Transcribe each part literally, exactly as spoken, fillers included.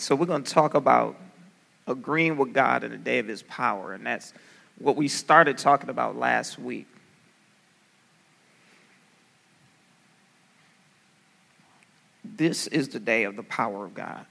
So we're going to talk about agreeing with God in the day of his power. And that's what we started talking about last week. This is the day of the power of God.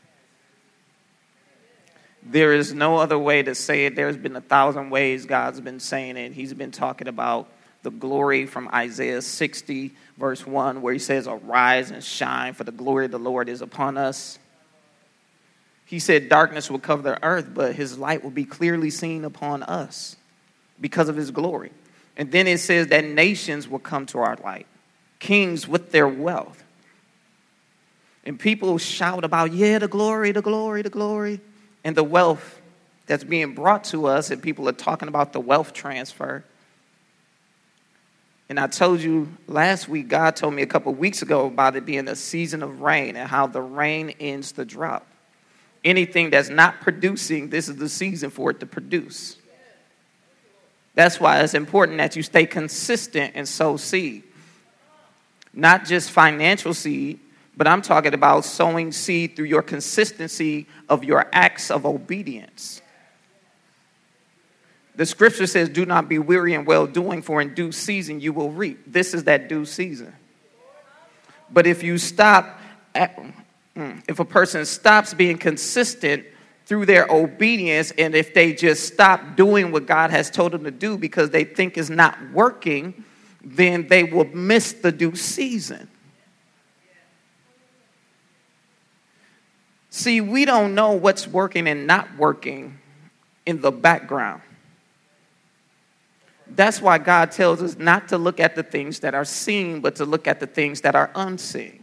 There is no other way to say it. There's been a thousand ways God's been saying it. He's been talking about the glory from Isaiah sixty, verse one, where he says, "Arise and shine, for the glory of the Lord is upon us." He said darkness will cover the earth, but his light will be clearly seen upon us because of his glory. And then it says that nations will come to our light, kings with their wealth. And people shout about, yeah, the glory, the glory, the glory, and the wealth that's being brought to us. And people are talking about the wealth transfer. And I told you last week, God told me a couple of weeks ago about it being a season of rain and how the rain ends the drought. Anything that's not producing, this is the season for it to produce. That's why it's important that you stay consistent and sow seed. Not just financial seed, but I'm talking about sowing seed through your consistency of your acts of obedience. The scripture says, do not be weary in well-doing, for in due season you will reap. This is that due season. But if you stop, at, if a person stops being consistent through their obedience, and if they just stop doing what God has told them to do because they think it's not working, then they will miss the due season. See, we don't know what's working and not working in the background. That's why God tells us not to look at the things that are seen, but to look at the things that are unseen.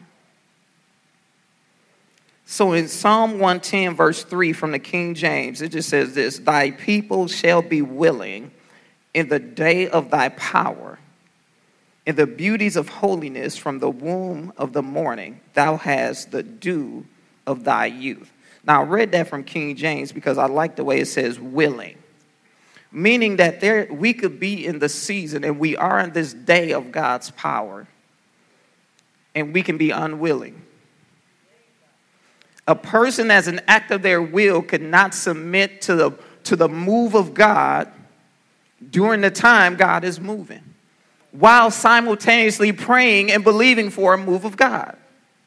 So in Psalm one ten, verse three from the King James, it just says this: "Thy people shall be willing in the day of thy power. In the beauties of holiness from the womb of the morning, thou hast the dew of thy youth." Now, I read that from King James because I like the way it says willing. Meaning that there we could be in the season, and we are in this day of God's power, and we can be unwilling. A person as an act of their will could not submit to the, to the move of God during the time God is moving, while simultaneously praying and believing for a move of God.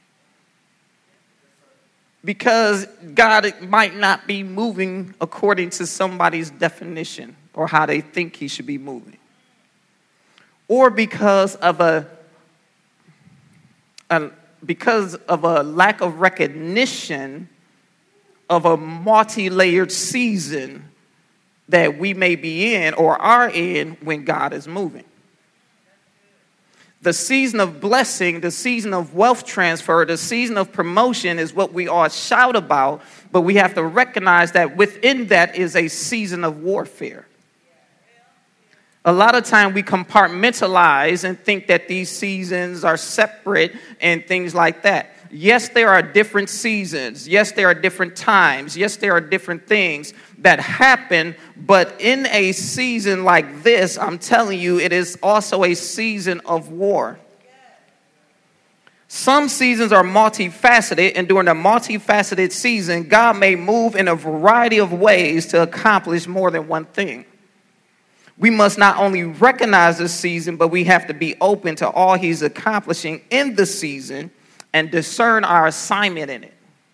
Because God might not be moving according to somebody's definition or how they think he should be moving. Or because of a, a because of a lack of recognition of a multi-layered season that we may be in or are in when God is moving. The season of blessing, the season of wealth transfer, the season of promotion is what we all shout about, but we have to recognize that within that is a season of warfare. A lot of time we compartmentalize and think that these seasons are separate and things like that. Yes, there are different seasons. Yes, there are different times. Yes, there are different things that happen. But in a season like this, I'm telling you, it is also a season of war. Some seasons are multifaceted, and during a multifaceted season, God may move in a variety of ways to accomplish more than one thing. We must not only recognize the season, but we have to be open to all he's accomplishing in the season and discern our assignment in it.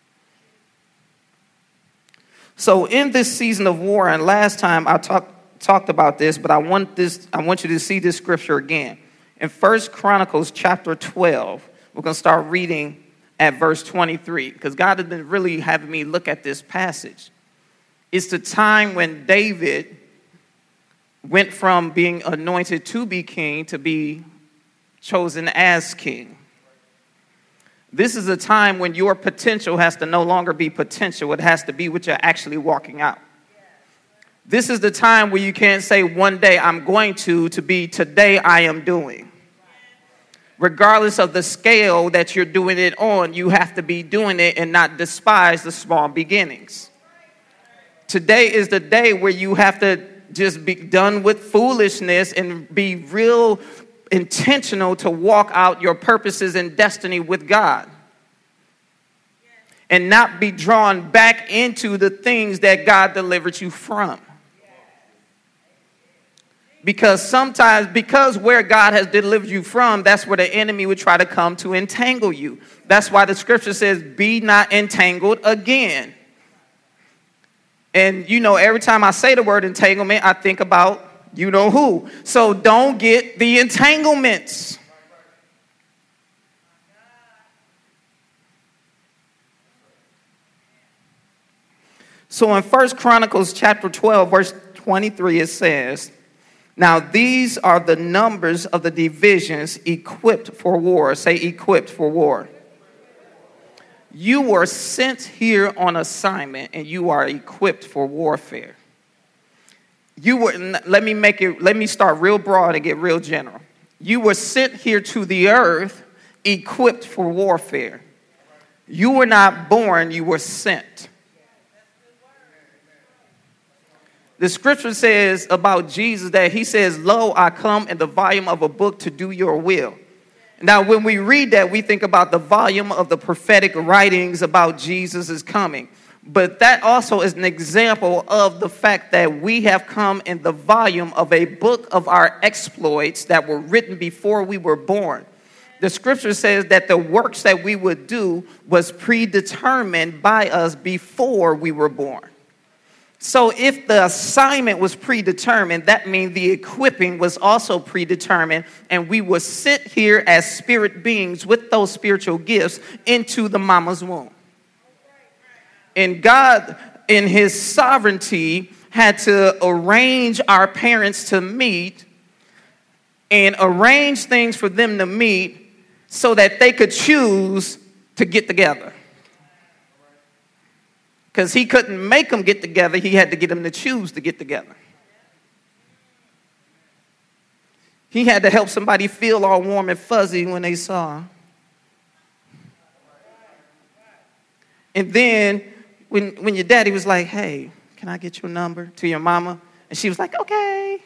So in this season of war, and last time I talked talked about this, but I want this I want you to see this scripture again. In First Chronicles chapter twelve, we're going to start reading at verse twenty-three, because God has been really having me look at this passage. It's the time when David went from being anointed to be king to be chosen as king. This is a time when your potential has to no longer be potential. It has to be what you're actually walking out. This is the time where you can't say one day I'm going to, to be today I am doing. Regardless of the scale that you're doing it on, you have to be doing it and not despise the small beginnings. Today is the day where you have to just be done with foolishness and be real intentional to walk out your purposes and destiny with God. and not be drawn back into the things that God delivered you from. Because sometimes, because where God has delivered you from, that's where the enemy would try to come to entangle you. That's why the scripture says, be not entangled again. And, you know, every time I say the word entanglement, I think about you know who. So don't get the entanglements. So in First Chronicles chapter twelve, verse twenty-three, it says, now these are the numbers of the divisions equipped for war. Say equipped for war. You were sent here on assignment and you are equipped for warfare. You were, let me make it, let me start real broad and get real general. You were sent here to the earth equipped for warfare. You were not born, you were sent. The scripture says about Jesus that he says, lo, I come in the volume of a book to do your will. Now, when we read that, we think about the volume of the prophetic writings about Jesus' coming. But that also is an example of the fact that we have come in the volume of a book of our exploits that were written before we were born. The scripture says that the works that we would do was predetermined by us before we were born. So if the assignment was predetermined, that means the equipping was also predetermined, and we would sit here as spirit beings with those spiritual gifts into the mama's womb. And God, in his sovereignty, had to arrange our parents to meet and arrange things for them to meet so that they could choose to get together. Because he couldn't make them get together. He had to get them to choose to get together. He had to help somebody feel all warm and fuzzy when they saw. And then when, when your daddy was like, hey, can I get your number to your mama? And she was like, okay.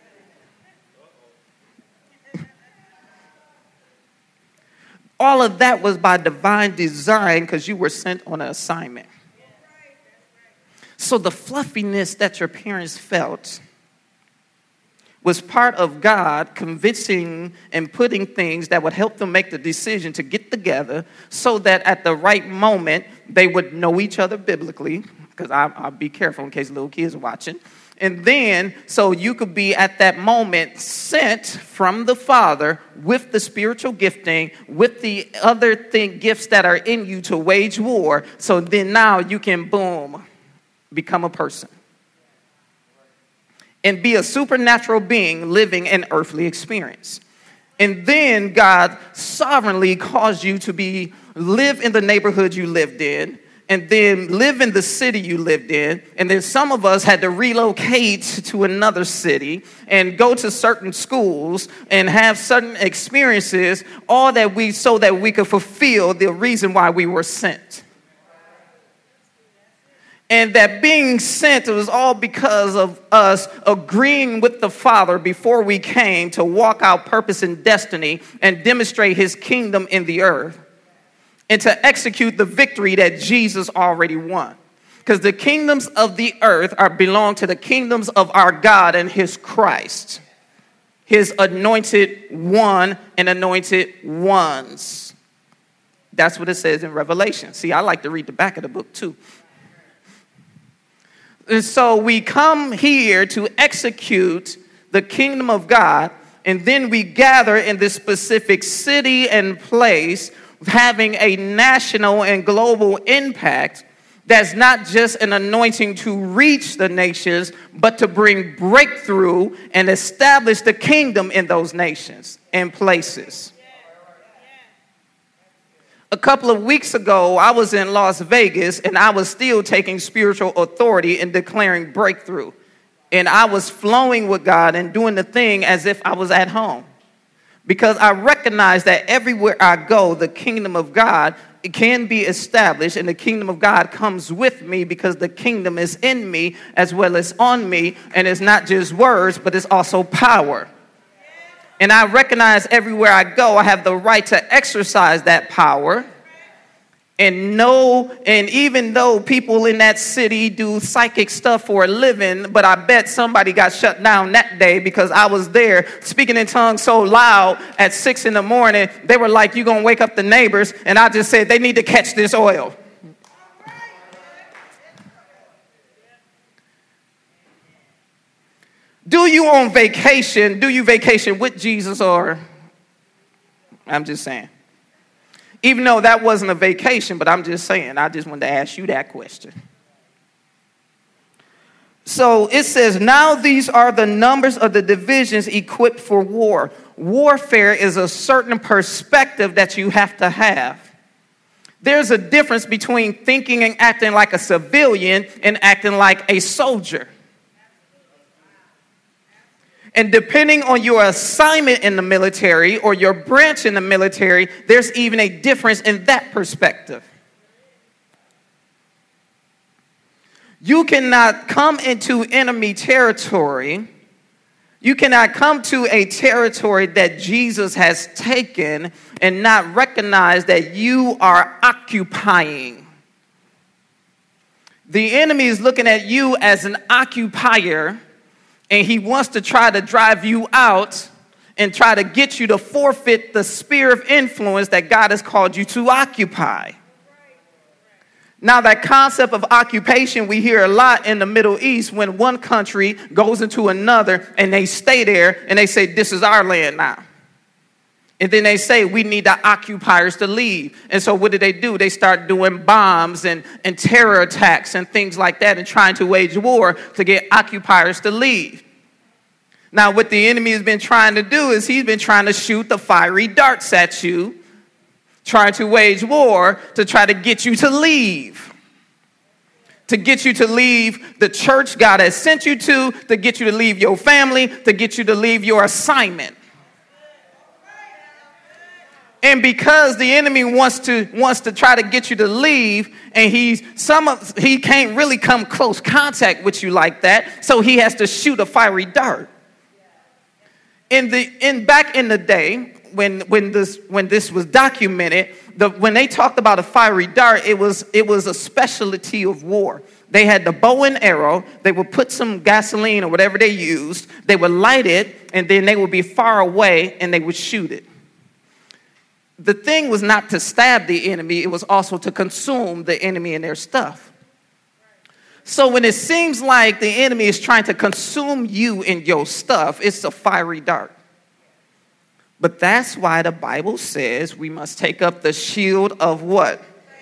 All of that was by divine design because you were sent on an assignment. So the fluffiness that your parents felt was part of God convincing and putting things that would help them make the decision to get together so that at the right moment they would know each other biblically, because I'll be careful in case little kids are watching. And then so you could be at that moment sent from the Father with the spiritual gifting, with the other thing, gifts that are in you to wage war. So then now you can, boom, become a person and be a supernatural being living an earthly experience. And then God sovereignly caused you to be live in the neighborhood you lived in, and then live in the city you lived in. And then some of us had to relocate to another city and go to certain schools and have certain experiences, all that we so that we could fulfill the reason why we were sent. And that being sent, it was all because of us agreeing with the Father before we came to walk out purpose and destiny and demonstrate his kingdom in the earth and to execute the victory that Jesus already won. Because the kingdoms of the earth are belong to the kingdoms of our God and his Christ, his anointed one and anointed ones. That's what it says in Revelation. See, I like to read the back of the book too. And so we come here to execute the kingdom of God, and then we gather in this specific city and place, having a national and global impact that's not just an anointing to reach the nations, but to bring breakthrough and establish the kingdom in those nations and places. A couple of weeks ago, I was in Las Vegas, and I was still taking spiritual authority and declaring breakthrough. And I was flowing with God and doing the thing as if I was at home. Because I recognize that everywhere I go, the kingdom of God, it can be established, and the kingdom of God comes with me because the kingdom is in me as well as on me, and it's not just words, but it's also power. And I recognize everywhere I go, I have the right to exercise that power And no, and even though people in that city do psychic stuff for a living, but I bet somebody got shut down that day because I was there speaking in tongues so loud at six in the morning. They were like, "You gonna wake up the neighbors?" And I just said, "They need to catch this oil." Do you on vacation? Do you vacation with Jesus, or? I'm just saying. Even though that wasn't a vacation, but I'm just saying, I just wanted to ask you that question. So it says, now these are the numbers of the divisions equipped for war. Warfare is a certain perspective that you have to have. There's a difference between thinking and acting like a civilian and acting like a soldier. And depending on your assignment in the military or your branch in the military, there's even a difference in that perspective. You cannot come into enemy territory. You cannot come to a territory that Jesus has taken and not recognize that you are occupying. The enemy is looking at you as an occupier, and he wants to try to drive you out and try to get you to forfeit the sphere of influence that God has called you to occupy. Now, that concept of occupation we hear a lot in the Middle East when one country goes into another and they stay there and they say, "This is our land now." And then they say, "We need the occupiers to leave." And so what do they do? They start doing bombs and, and terror attacks and things like that and trying to wage war to get occupiers to leave. Now, what the enemy has been trying to do is he's been trying to shoot the fiery darts at you, trying to wage war to try to get you to leave. To get you to leave the church God has sent you to, to get you to leave your family, to get you to leave your assignment. And because the enemy wants to wants to try to get you to leave, and he's some of he can't really come close contact with you like that, so he has to shoot a fiery dart. In the in back in the day when when this when this was documented, the when they talked about a fiery dart, it was it was a specialty of war. They had the bow and arrow. They would put some gasoline or whatever they used. They would light it, and then they would be far away, and they would shoot it. The thing was not to stab the enemy, it was also to consume the enemy and their stuff. So when it seems like the enemy is trying to consume you and your stuff, it's a fiery dart. But that's why the Bible says we must take up the shield of what?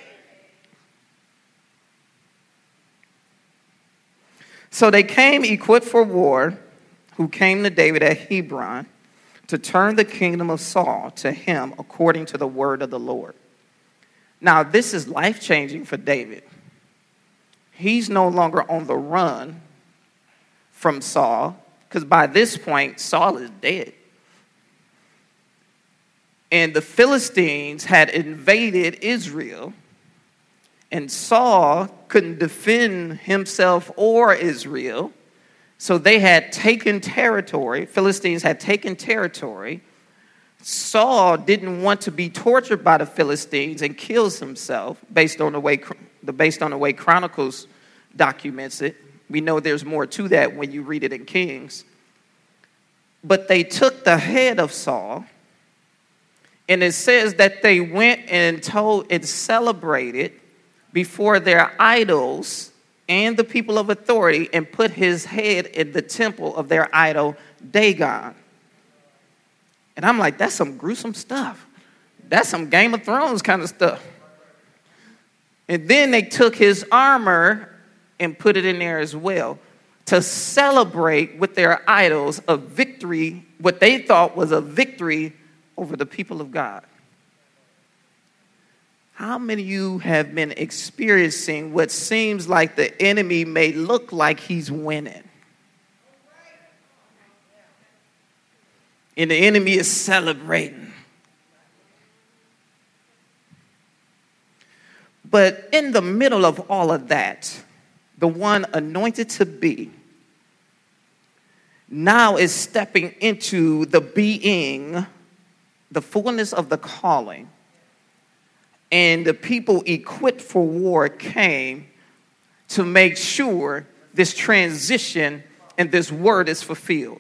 So they came equipped for war, who came to David at Hebron, to turn the kingdom of Saul to him according to the word of the Lord. Now, this is life-changing for David. He's no longer on the run from Saul, because by this point, Saul is dead. And the Philistines had invaded Israel, and Saul couldn't defend himself or Israel. So they had taken territory. Philistines had taken territory. Saul didn't want to be tortured by the Philistines and kills himself based on the way the based on the way Chronicles documents it. We know there's more to that when you read it in Kings. But they took the head of Saul, and it says that they went and told and celebrated before their idols and the people of authority, and put his head in the temple of their idol Dagon. And I'm like, that's some gruesome stuff. That's some Game of Thrones kind of stuff. And then they took his armor and put it in there as well to celebrate with their idols a victory, what they thought was a victory over the people of God. How many of you have been experiencing what seems like the enemy may look like he's winning? And the enemy is celebrating. But in the middle of all of that, the one anointed to be now is stepping into the being, the fullness of the calling. and the people equipped for war came to make sure this transition and this word is fulfilled.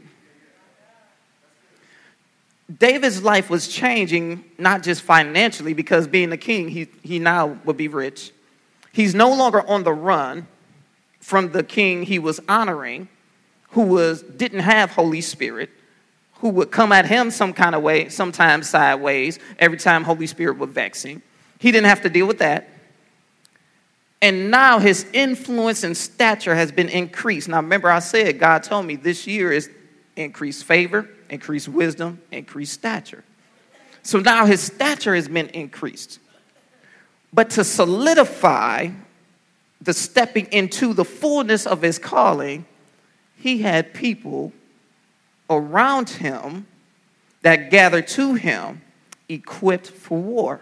David's life was changing, not just financially, because being a king, he, he now would be rich. He's no longer on the run from the king he was honoring, who was didn't have Holy Spirit, who would come at him some kind of way, sometimes sideways, every time Holy Spirit would vex him. He didn't have to deal with that. And now his influence and stature has been increased. Now remember I said, God told me this year is increased favor, increased wisdom, increased stature. So now his stature has been increased. But to solidify the stepping into the fullness of his calling, he had people around him that gathered to him equipped for war.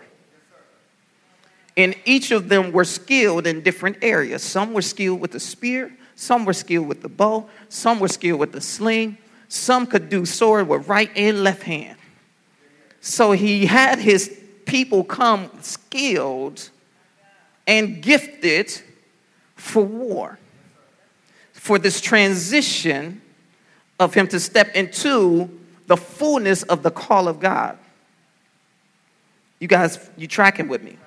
And each of them were skilled in different areas. Some were skilled with the spear, some were skilled with the bow, some were skilled with the sling, some could do sword with right and left hand. So he had his people come skilled and gifted for war, for this transition of him to step into the fullness of the call of God. You guys, you tracking with me?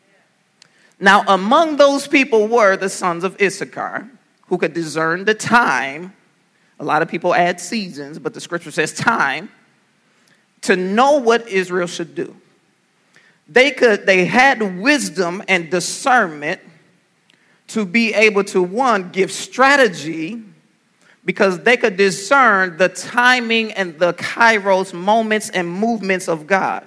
Now, among those people were the sons of Issachar, who could discern the time. A lot of people add seasons, but the scripture says time, to know what Israel should do. They could, they had wisdom and discernment to be able to, one, give strategy, because they could discern the timing and the kairos moments and movements of God.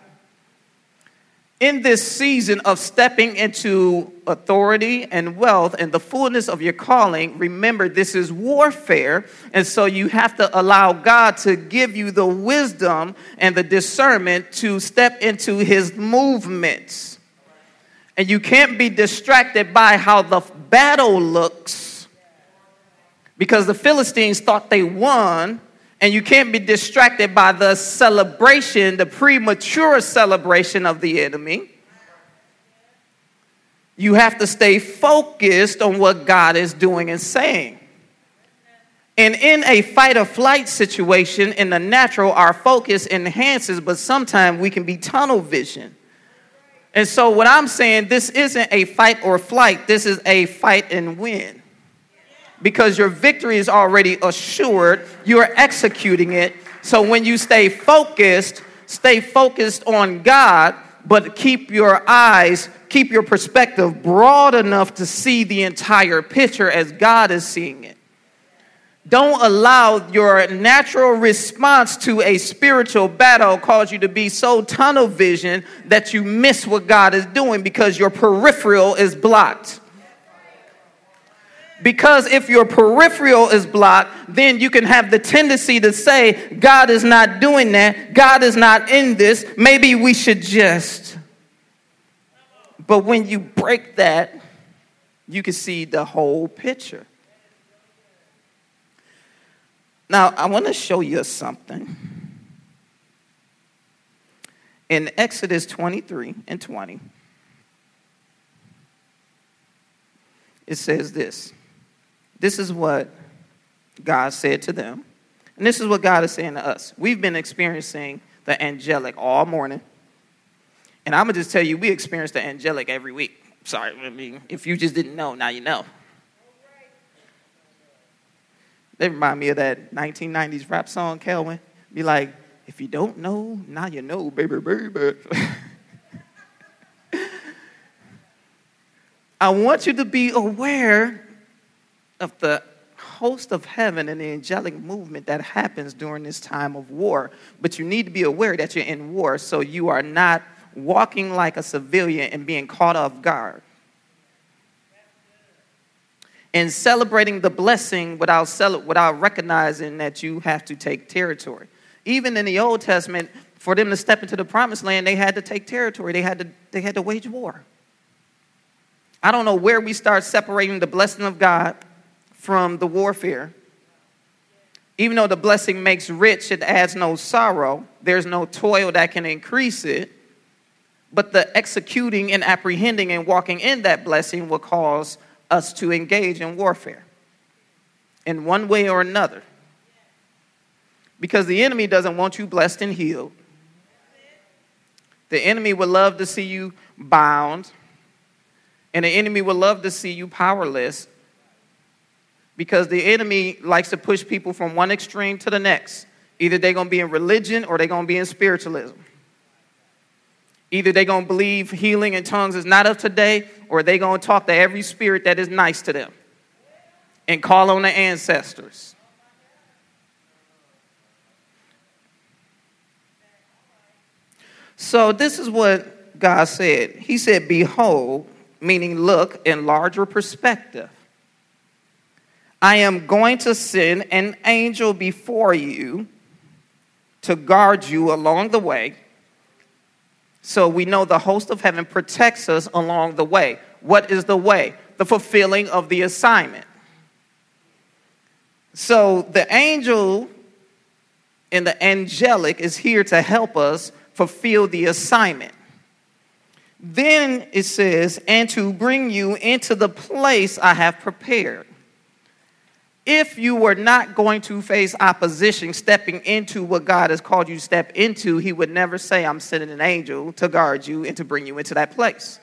In this season of stepping into authority and wealth and the fullness of your calling, remember this is warfare, and so you have to allow God to give you the wisdom and the discernment to step into his movements. And you can't be distracted by how the battle looks, because the Philistines thought they won. And you can't be distracted by the celebration, the premature celebration of the enemy. You have to stay focused on what God is doing and saying. And in a fight or flight situation, in the natural, our focus enhances, but sometimes we can be tunnel vision. And so what I'm saying, this isn't a fight or flight. This is a fight and win. Because your victory is already assured, you're executing it. So when you stay focused, stay focused on God, but keep your eyes, keep your perspective broad enough to see the entire picture as God is seeing it. Don't allow your natural response to a spiritual battle cause you to be so tunnel vision that you miss what God is doing because your peripheral is blocked. Because if your peripheral is blocked, then you can have the tendency to say, God is not doing that. God is not in this. Maybe we should just. But when you break that, you can see the whole picture. Now, I want to show you something. In Exodus twenty-three and twenty, it says this. This is what God said to them. And this is what God is saying to us. We've been experiencing the angelic all morning. And I'm going to just tell you, we experience the angelic every week. Sorry, I mean, if you just didn't know, now you know. They remind me of that nineteen nineties rap song, Kelvin. Be like, if you don't know, now you know, baby, baby. I want you to be aware of the host of heaven and the angelic movement that happens during this time of war. But you need to be aware that you're in war, so you are not walking like a civilian and being caught off guard. And celebrating the blessing without cel- without recognizing that you have to take territory. Even in the Old Testament, for them to step into the promised land, they had to take territory. They had to, they had to wage war. I don't know where we start separating the blessing of God from the warfare. Even though the blessing makes rich, it adds no sorrow. There's no toil that can increase it. but the executing and apprehending and walking in that blessing will cause us to engage in warfare in one way or another. Because the enemy doesn't want you blessed and healed. The enemy would love to see you bound. And the enemy would love to see you powerless. Because the enemy likes to push people from one extreme to the next. Either they're going to be in religion or they're going to be in spiritualism. Either they're going to believe healing in tongues is not of today, or they're going to talk to every spirit that is nice to them and call on the ancestors. So this is what God said. He said, behold, meaning look in larger perspective. I am going to send an angel before you to guard you along the way. So we know the host of heaven protects us along the way. What is the way? The fulfilling of the assignment. So the angel and the angelic is here to help us fulfill the assignment. Then it says, and to bring you into the place I have prepared. If you were not going to face opposition stepping into what God has called you to step into, he would never say, I'm sending an angel to guard you and to bring you into that place.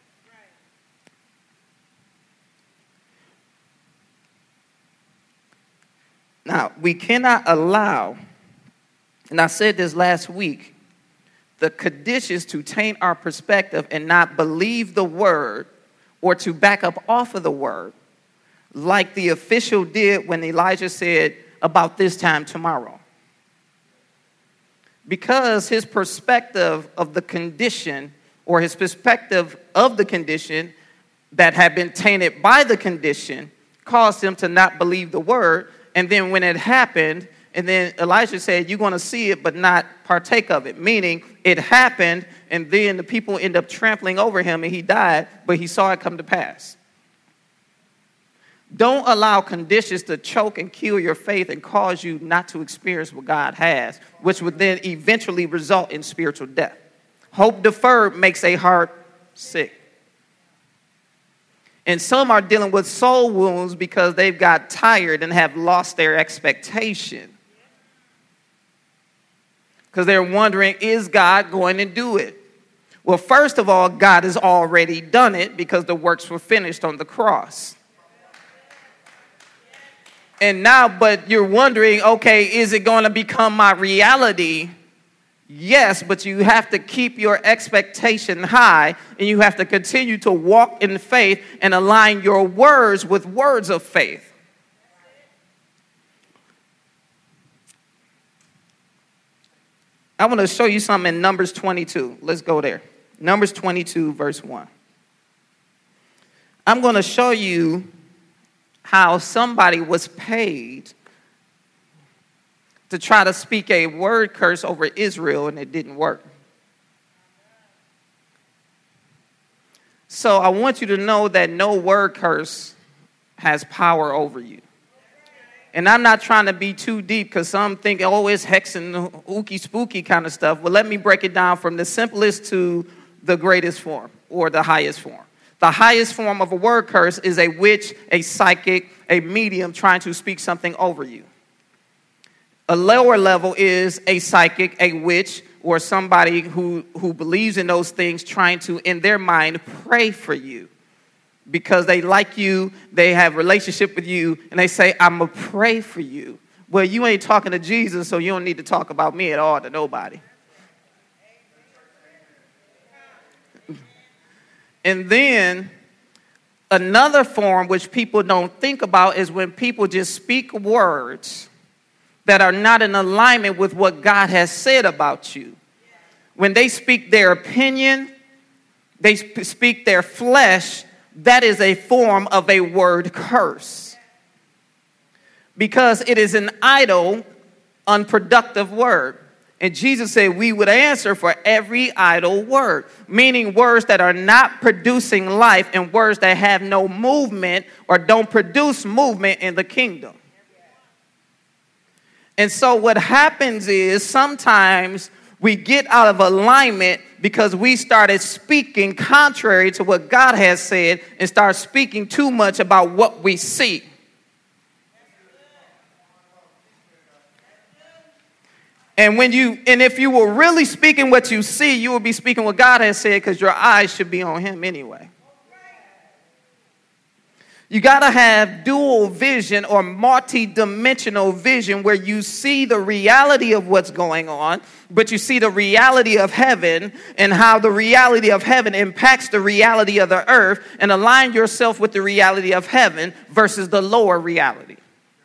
Now, we cannot allow, and I said this last week, the conditions to taint our perspective and not believe the word or to back up off of the word, like the official did when Elijah said, about this time tomorrow. Because his perspective of the condition, or his perspective of the condition that had been tainted by the condition, caused him to not believe the word. And then when it happened, and then Elijah said, you're going to see it, but not partake of it. Meaning, it happened, and then the people end up trampling over him, and he died, but he saw it come to pass. Don't allow conditions to choke and kill your faith and cause you not to experience what God has, which would then eventually result in spiritual death. Hope deferred makes a heart sick. And some are dealing with soul wounds because they've got tired and have lost their expectation. Because they're wondering, is God going to do it? Well, first of all, God has already done it because the works were finished on the cross. And now, but you're wondering, okay, is it going to become my reality? Yes, but you have to keep your expectation high, and you have to continue to walk in faith and align your words with words of faith. I want to show you something in Numbers twenty-two. Let's go there. Numbers twenty-two, verse one. I'm going to show you how somebody was paid to try to speak a word curse over Israel, and it didn't work. So I want you to know that no word curse has power over you. And I'm not trying to be too deep because some think, oh, it's hex and ooky spooky kind of stuff. Well, let me break it down from the simplest to the greatest form or the highest form. The highest form of a word curse is a witch, a psychic, a medium trying to speak something over you. A lower level is a psychic, a witch, or somebody who, who believes in those things trying to, in their mind, pray for you. Because they like you, they have a relationship with you, and they say, I'm going to pray for you. Well, you ain't talking to Jesus, so you don't need to talk about me at all to nobody. And then another form which people don't think about is when people just speak words that are not in alignment with what God has said about you. When they speak their opinion, they sp- speak their flesh, that is a form of a word curse. Because it is an idle, unproductive word. And Jesus said we would answer for every idle word, meaning words that are not producing life and words that have no movement or don't produce movement in the kingdom. And so what happens is sometimes We get out of alignment because we started speaking contrary to what God has said and start speaking too much about what we see. And when you and if you were really speaking what you see, you will be speaking what God has said because your eyes should be on him anyway. You got to have dual vision or multi-dimensional vision where you see the reality of what's going on, but you see the reality of heaven and how the reality of heaven impacts the reality of the earth, and align yourself with the reality of heaven versus the lower reality.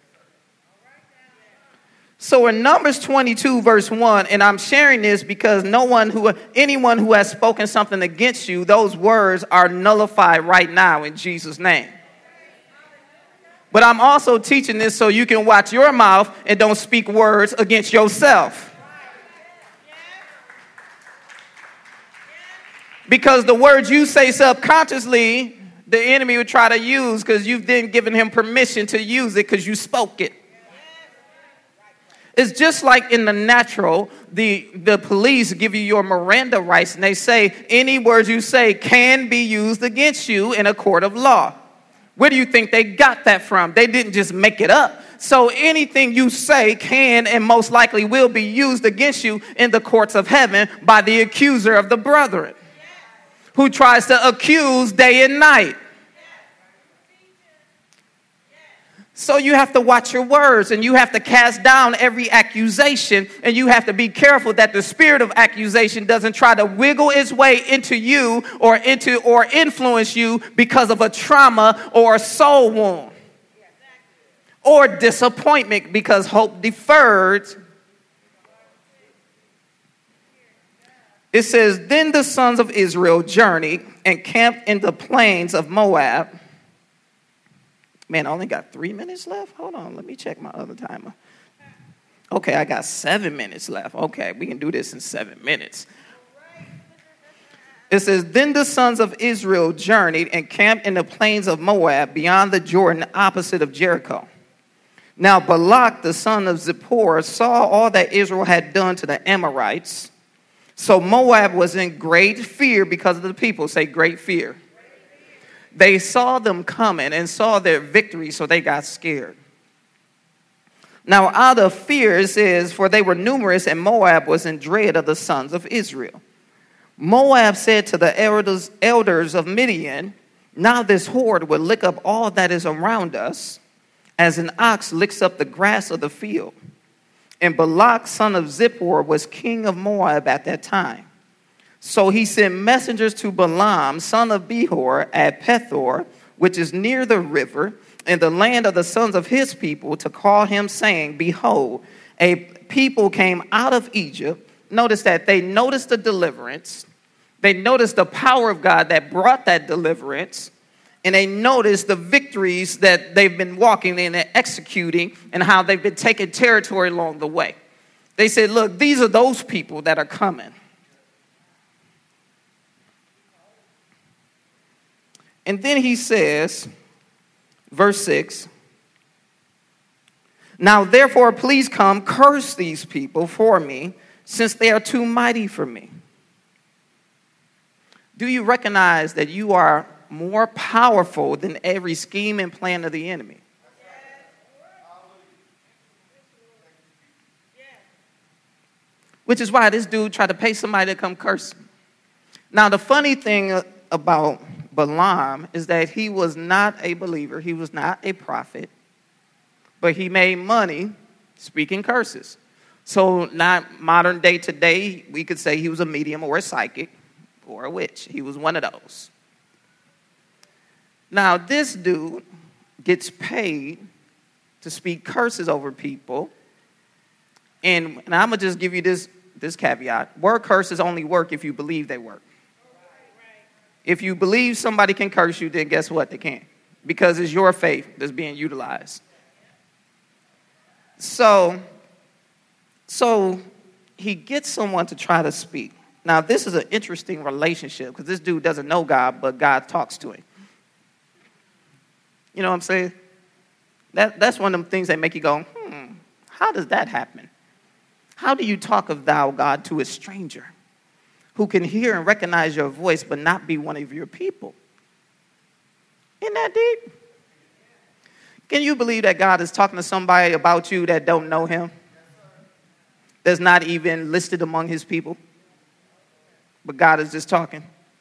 So in Numbers twenty-two, verse one, and I'm sharing this because no one who, anyone who has spoken something against you, those words are nullified right now in Jesus' name. But I'm also teaching this so you can watch your mouth and don't speak words against yourself. Because the words you say subconsciously, the enemy would try to use because you've then given him permission to use it because you spoke it. It's just like in the natural, the, the police give you your Miranda rights and they say any words you say can be used against you in a court of law. Where do you think they got that from? They didn't just make it up. So anything you say can and most likely will be used against you in the courts of heaven by the accuser of the brethren, who tries to accuse day and night. So you have to watch your words, and you have to cast down every accusation, and you have to be careful that the spirit of accusation doesn't try to wiggle its way into you or into or influence you because of a trauma or a soul wound or disappointment because hope deferred. It says, then the sons of Israel journeyed and camped in the plains of Moab. Man, I only got three minutes left? Hold on, let me check my other timer. Okay, I got seven minutes left. Okay, we can do this in seven minutes. It says, then the sons of Israel journeyed and camped in the plains of Moab beyond the Jordan, opposite of Jericho. Now Balak, the son of Zippor, saw all that Israel had done to the Amorites. So Moab was in great fear because of the people. Say, great fear. They saw them coming and saw their victory, so they got scared. Now, out of fear, it says, for they were numerous, and Moab was in dread of the sons of Israel. Moab said to the elders, elders of Midian, now this horde will lick up all that is around us, as an ox licks up the grass of the field. And Balak, son of Zippor, was king of Moab at that time. So he sent messengers to Balaam, son of Behor, at Pethor, which is near the river, in the land of the sons of his people, to call him, saying, behold, a people came out of Egypt. Notice that they noticed the deliverance. They noticed the power of God that brought that deliverance. And they noticed the victories that they've been walking in and executing and how they've been taking territory along the way. They said, look, these are those people that are coming. And then he says, verse six, now therefore please come, curse these people for me, since they are too mighty for me. Do you recognize that you are more powerful than every scheme and plan of the enemy? Which is why this dude tried to pay somebody to come curse him. Now the funny thing about Balaam is that he was not a believer. He was not a prophet. But he made money speaking curses. So not modern day today, we could say he was a medium or a psychic or a witch. He was one of those. Now this dude gets paid to speak curses over people. And, and I'm going to just give you this, this caveat. Word curses only work if you believe they work. If you believe somebody can curse you, then guess what? They can't. Because it's your faith that's being utilized. So, so he gets someone to try to speak. Now, this is an interesting relationship because this dude doesn't know God, but God talks to him. You know what I'm saying? That, that's one of them things that make you go, hmm, how does that happen? How do you talk of thou, God, to a stranger who can hear and recognize your voice but not be one of your people? Isn't that deep? Can you believe that God is talking to somebody about you that don't know him? That's not even listed among his people? But God is just talking.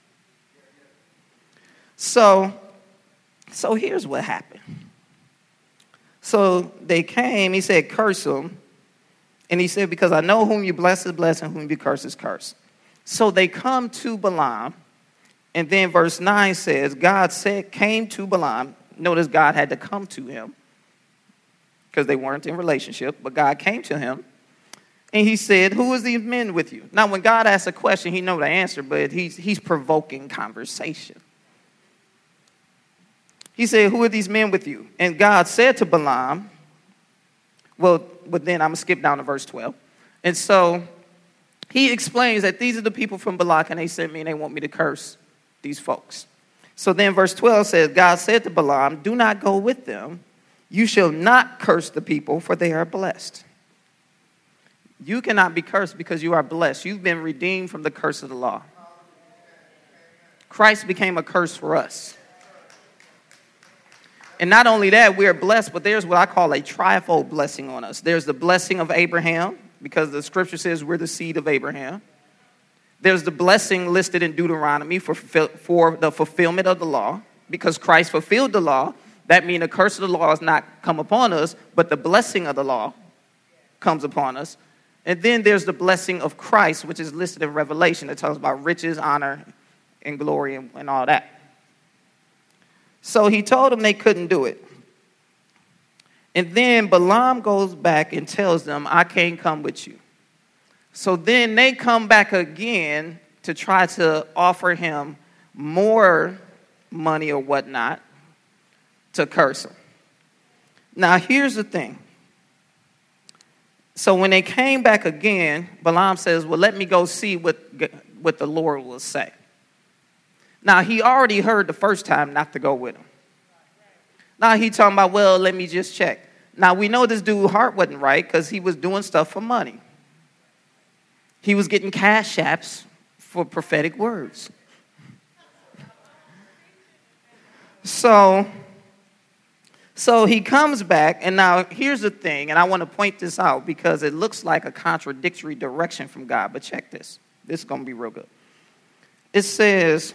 So, so here's what happened. So they came, he said, curse them. And he said, because I know whom you bless is blessed and whom you curse is cursed. So they come to Balaam. And then verse nine says, God said, came to Balaam. Notice God had to come to him because they weren't in relationship. But God came to him. And he said, who is these men with you? Now, when God asks a question, he knows the answer, but he's, he's provoking conversation. He said, who are these men with you? And God said to Balaam, well, but then I'm going to skip down to verse twelve. And so he explains that these are the people from Balak, and they sent me and they want me to curse these folks. So then verse twelve says, God said to Balaam, do not go with them. You shall not curse the people, for they are blessed. You cannot be cursed because you are blessed. You've been redeemed from the curse of the law. Christ became a curse for us. And not only that, we are blessed, but there's what I call a trifold blessing on us. There's the blessing of Abraham, because the scripture says we're the seed of Abraham. There's the blessing listed in Deuteronomy for, for the fulfillment of the law, because Christ fulfilled the law. That means the curse of the law has not come upon us, but the blessing of the law comes upon us. And then there's the blessing of Christ, which is listed in Revelation. It talks about riches, honor, and glory, and, and all that. So he told them they couldn't do it. And then Balaam goes back and tells them, I can't come with you. So then they come back again to try to offer him more money or whatnot to curse him. Now, here's the thing. So when they came back again, Balaam says, well, let me go see what, what the Lord will say. Now, he already heard the first time not to go with him. Now, he talking about, well, let me just check. Now, we know this dude's heart wasn't right because he was doing stuff for money. He was getting cash apps for prophetic words. So, so he comes back, and now here's the thing, and I want to point this out because it looks like a contradictory direction from God, but check this. This is going to be real good. It says,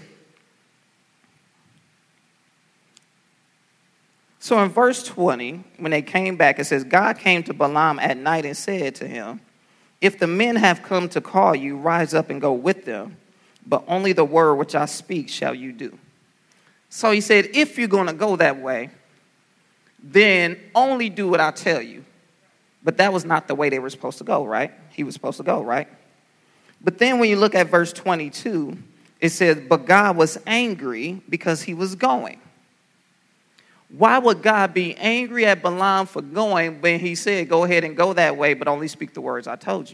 so in verse twenty, when they came back, it says, God came to Balaam at night and said to him, if the men have come to call you, rise up and go with them, but only the word which I speak shall you do. So he said, if you're going to go that way, then only do what I tell you. But that was not the way they were supposed to go, right? He was supposed to go, right? But then when you look at verse twenty-two, it says, but God was angry because he was going. Why would God be angry at Balaam for going when he said, go ahead and go that way, but only speak the words I told you?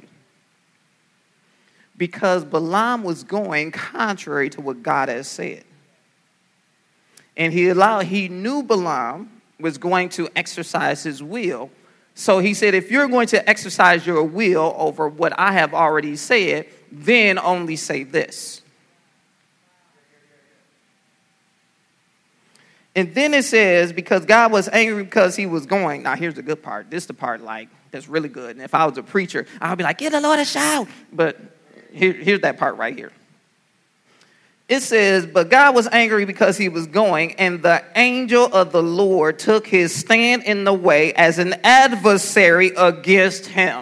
Because Balaam was going contrary to what God has said. And he allowed, he knew Balaam was going to exercise his will. So he said, if you're going to exercise your will over what I have already said, then only say this. And then it says, because God was angry because he was going. Now, here's the good part. This is the part, like, that's really good. And if I was a preacher, I would be like, give the Lord a shout. But here, here's that part right here. It says, but God was angry because he was going, and the angel of the Lord took his stand in the way as an adversary against him.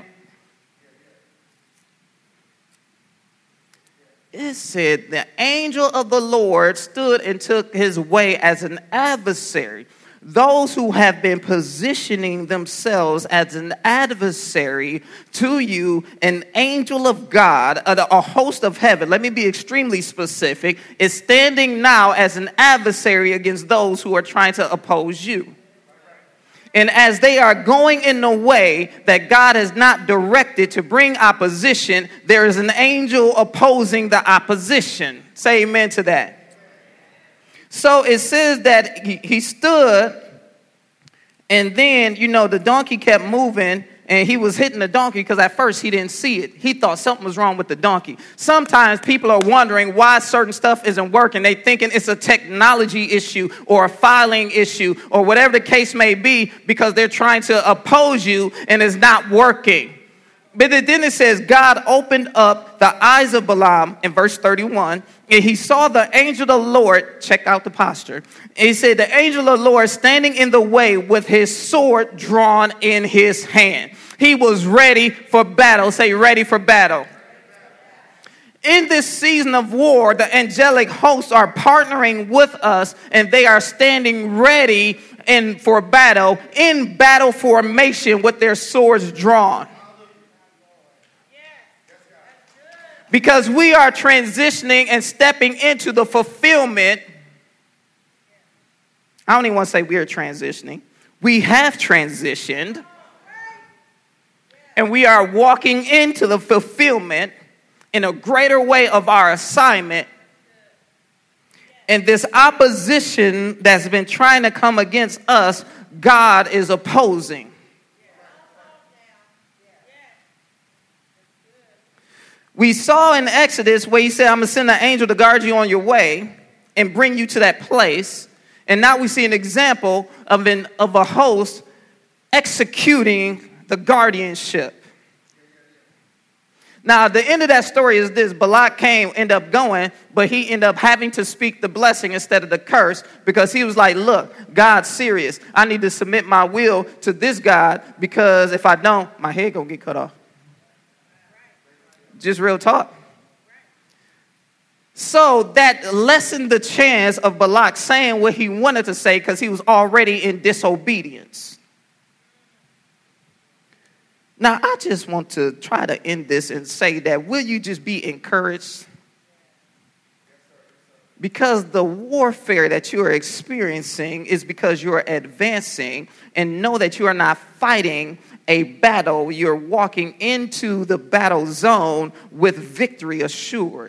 It said the angel of the Lord stood and took his way as an adversary. Those who have been positioning themselves as an adversary to you, an angel of God, a, a host of heaven, let me be extremely specific, is standing now as an adversary against those who are trying to oppose you. And as they are going in a way that God has not directed to bring opposition, there is an angel opposing the opposition. Say amen to that. So it says that he, he stood, and then, you know, the donkey kept moving, and he was hitting the donkey because at first he didn't see it. He thought something was wrong with the donkey. Sometimes people are wondering why certain stuff isn't working. They thinking it's a technology issue or a filing issue or whatever the case may be because they're trying to oppose you and it's not working. But then it says God opened up the eyes of Balaam in verse thirty-one, and he saw the angel of the Lord. Check out the posture. And he said the angel of the Lord standing in the way with his sword drawn in his hand. He was ready for battle. Say ready for battle. In this season of war, the angelic hosts are partnering with us, and they are standing ready in for battle, in battle formation with their swords drawn. Because we are transitioning and stepping into the fulfillment. I don't even want to say we are transitioning. We have transitioned. And we are walking into the fulfillment in a greater way of our assignment. And this opposition that's been trying to come against us, God is opposing. We saw in Exodus where he said, I'm going to send an angel to guard you on your way and bring you to that place. And now we see an example of, an, of a host executing the guardianship. Now, the end of that story is this. Balak came, ended up going, but he ended up having to speak the blessing instead of the curse because he was like, look, God's serious. I need to submit my will to this God because if I don't, my head going to get cut off. Just real talk. So that lessened the chance of Balak saying what he wanted to say because he was already in disobedience. Now, I just want to try to end this and say that will you just be encouraged? Because the warfare that you are experiencing is because you are advancing, and know that you are not fighting a battle. You're walking into the battle zone with victory assured.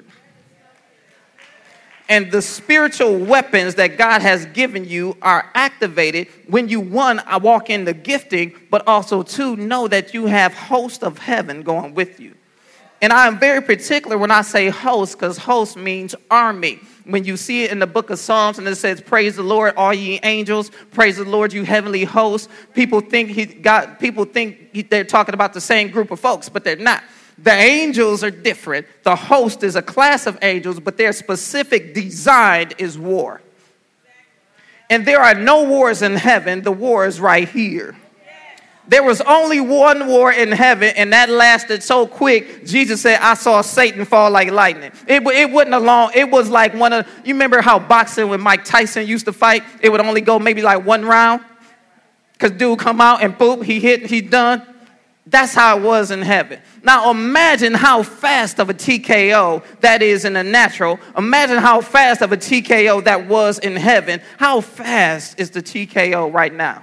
And the spiritual weapons that God has given you are activated when you, one, I walk in the gifting, but also, two, know that you have host of heaven going with you. And I am very particular when I say host, because host means army. When you see it in the book of Psalms and it says, praise the Lord, all ye angels, praise the Lord, you heavenly hosts. People think he got, people think he, they're talking about the same group of folks, but they're not. The angels are different. The host is a class of angels, but their specific design is war. And there are no wars in heaven. The war is right here. There was only one war in heaven, and that lasted so quick. Jesus said, I saw Satan fall like lightning. It, it wasn't a long, it was like one of, you remember how boxing when Mike Tyson used to fight, it would only go maybe like one round? Because dude come out and boop, he hit, he's done. That's how it was in heaven. Now imagine how fast of a T K O that is in the natural. Imagine how fast of a T K O that was in heaven. How fast is the T K O right now?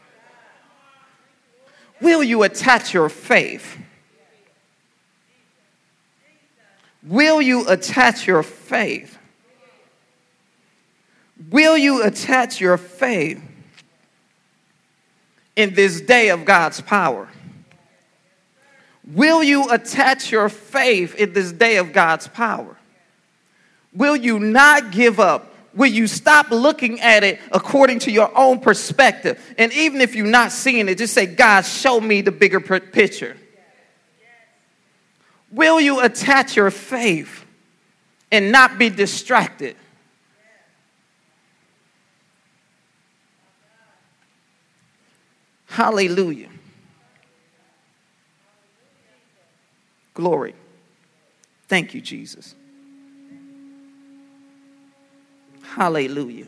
Will you attach your faith? Will you attach your faith? Will you attach your faith in this day of God's power? Will you attach your faith in this day of God's power? Will you not give up? Will you stop looking at it according to your own perspective? And even if you're not seeing it, just say, God, show me the bigger picture. Will you attach your faith and not be distracted? Hallelujah. Glory. Thank you, Jesus. Hallelujah.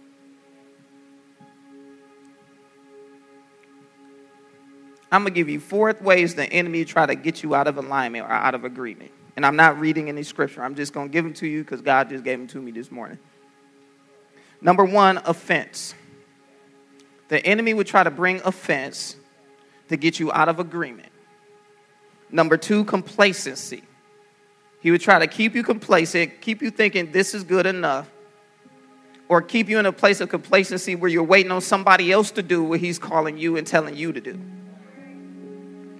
I'm going to give you four ways the enemy try to get you out of alignment or out of agreement. And I'm not reading any scripture. I'm just going to give them to you because God just gave them to me this morning. Number one, offense. The enemy would try to bring offense to get you out of agreement. Number two, complacency. He would try to keep you complacent, keep you thinking this is good enough, or keep you in a place of complacency where you're waiting on somebody else to do what he's calling you and telling you to do.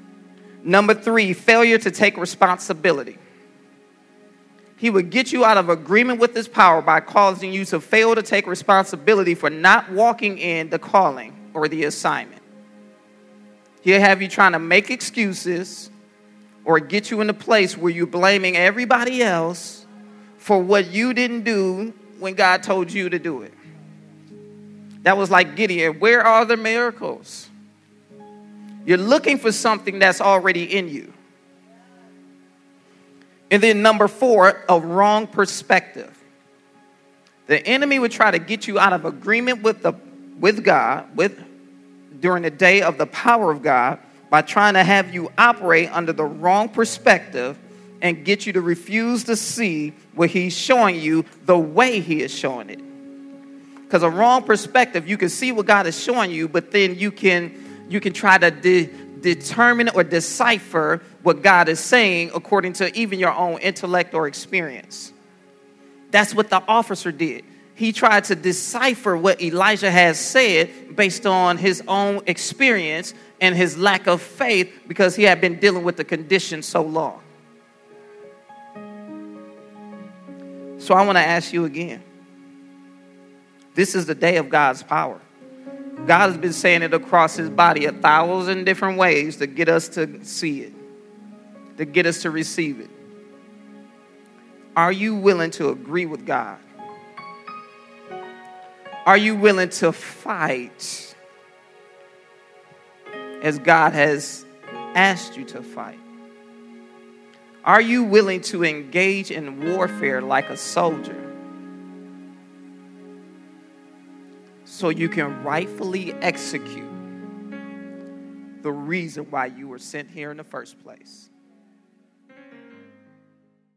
Number three, failure to take responsibility. He would get you out of agreement with his power by causing you to fail to take responsibility for not walking in the calling or the assignment. He'll have you trying to make excuses or get you in a place where you're blaming everybody else for what you didn't do when God told you to do it. That was like Gideon. Where are the miracles? You're looking for something that's already in you. And then number four, a wrong perspective. The enemy would try to get you out of agreement with the with God, with during the day of the power of God, by trying to have you operate under the wrong perspective and get you to refuse to see what he's showing you the way he is showing it. Because a wrong perspective, you can see what God is showing you, but then you can you can try to de- determine or decipher what God is saying according to even your own intellect or experience. That's what the officer did. He tried to decipher what Elijah has said based on his own experience and his lack of faith because he had been dealing with the condition so long. So I want to ask you again. This is the day of God's power. God has been saying it across his body a thousand different ways to get us to see it, to get us to receive it. Are you willing to agree with God? Are you willing to fight as God has asked you to fight? Are you willing to engage in warfare like a soldier so you can rightfully execute the reason why you were sent here in the first place?